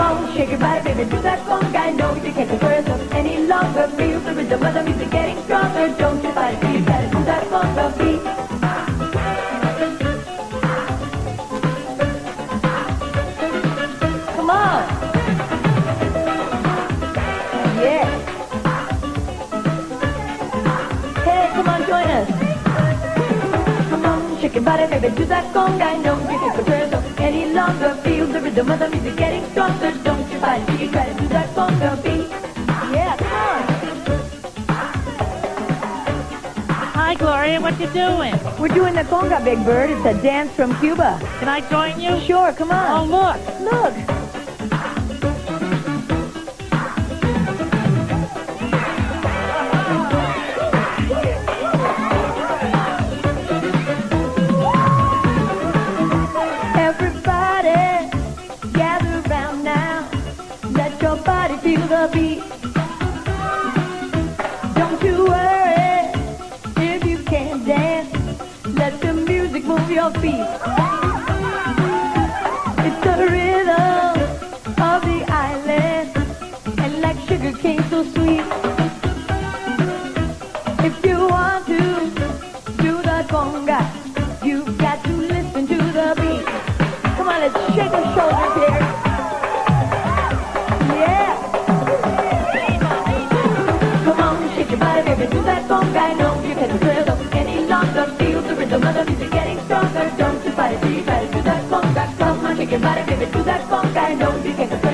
on, shake your body, baby, do that conga. I know you can't control yourself any longer. Feel the rhythm of the music getting stronger. Don't you fight it, you gotta do that conga beat. Come on. Yeah. Hey, come on, join us. Come on, shake your body, baby, do that conga. I know you can't control yourself any longer. Feel the rhythm of the music getting stronger. Don't you fight it, you try to do that conga beat. Yeah, come on. Hi, Gloria. What you doing? We're doing the conga, Big Bird. It's a dance from Cuba. Can I join you? Sure, come on. Oh, look. Look. Everybody, gather round now. Let your body feel the beat. Don't you worry if you can't dance. Let the music move your feet. It's the rhythm of the island, and like sugar cane so sweet. If you want to do the conga, you've got to listen to the beat. Come on, let's shake our shoulders here. Yeah. Come on, shake your body, baby, do that conga. I know you can't thrill any longer. Feel the rhythm of the music getting stronger. Don't you fight it, you try to do that conga. Come on, shake your body, baby, do that conga. I know you can't